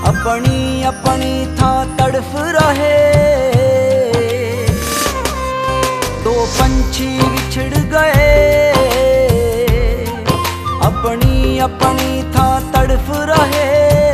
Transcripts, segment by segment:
अपनी अपनी था तड़फ रहे। दो पंछी बिछड़ गए, अपनी अपनी था तड़फ रहे।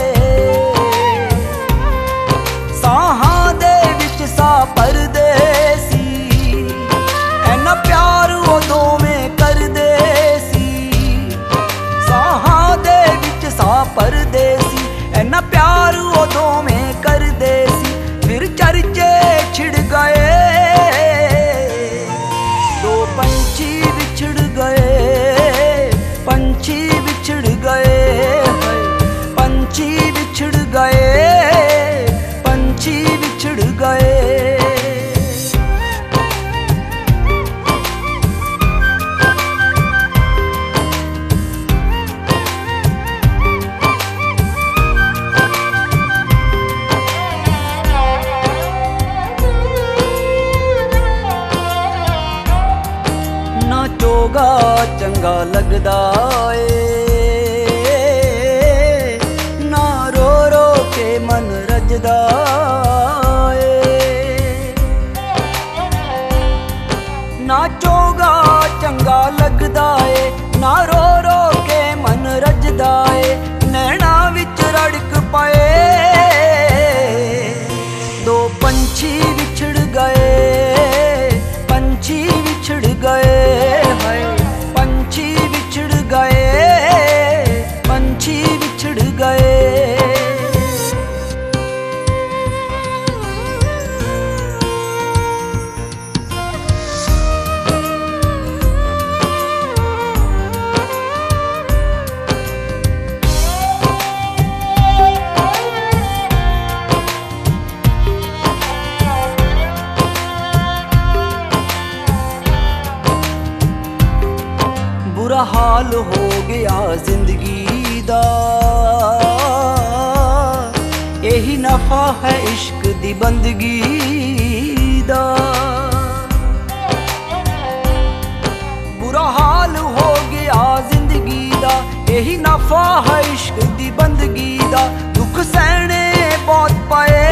साहां दे विच सा परदेसी, ऐना प्यार वो दोवें करदे सी। साहां दे विच सा परदेसी, ऐना प्यार वो दोवें करदे सी। फिर चर्चे छिड़ गए, दो पंछी बिछड़ गए, पंछी बिछड़ गए, पंछी बिछड़ गए, पंछी बिछड़ गए। ना चोगा चंगा लगदा ए, ना रो रो के मन रजदा ए। ना चोगा चंगा लगदा ए, ना रो रो के मन रजदा ए। नैना विच रड़क पाए, दो पंछी बिछड़ गए, पंछी बिछड़ गए, पंछी बिछड़ गए, पंछी बिछड़ गए। बुरा हाल हो गया जिंदगी दा, यही नफा है इश्क दी बंदगी दा। बुरा हाल हो गया जिंदगी दा, यही नफा है इश्क दी बंदगी दा। दुख सहने बहुत पाए,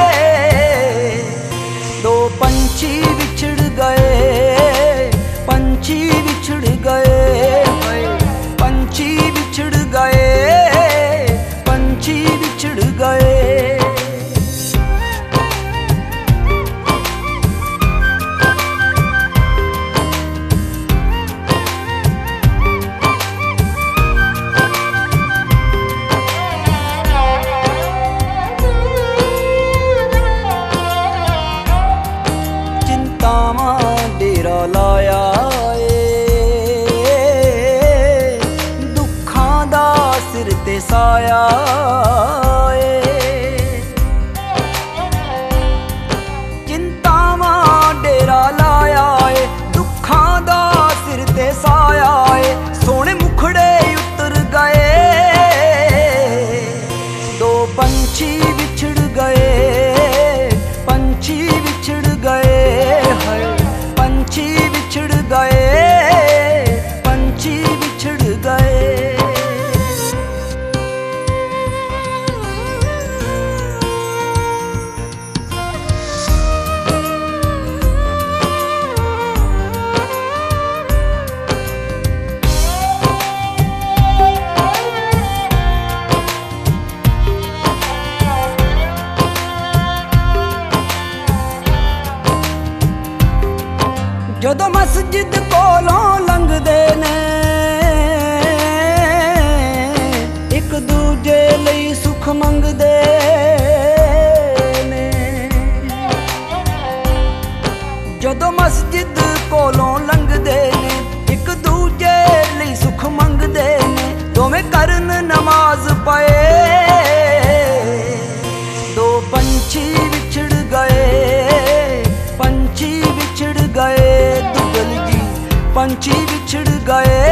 दो पंछी बिछड़ गए, पंछी बिछड़ गए, पंछी बिछड़ गए, पंछी बिछड़ गए। चिंतावां डेरा लाया, सिर ते साया ए। चिंतावां डेरा लाया ए, दुखां दा सिर ते साया ए। सोने मुखड़े उतर गए, दो पंछी बिछड़ गए, पंछी बिछड़ गए, पंछी बिछड़ गए, पंछी बिछड़ गए। जदों मस्जिद कोलों लंघदे ने, एक दूजे लई सुख मंगदे ने। जदों मस्जिद कोलों लंघदे ने, एक दूजे लई सुख मंगदे ने। दोवें करन नमाज पाए, दो पंछी बिछड़ गए, पंछी बिछड़ गए। दुगल जी पंछी बिछड़ गए,